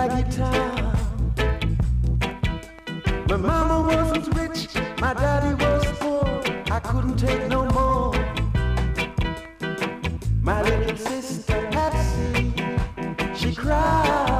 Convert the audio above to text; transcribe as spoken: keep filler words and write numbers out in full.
raggy town. My mama wasn't rich, my daddy was poor. I couldn't take no more. My little sister Patsy, she cried.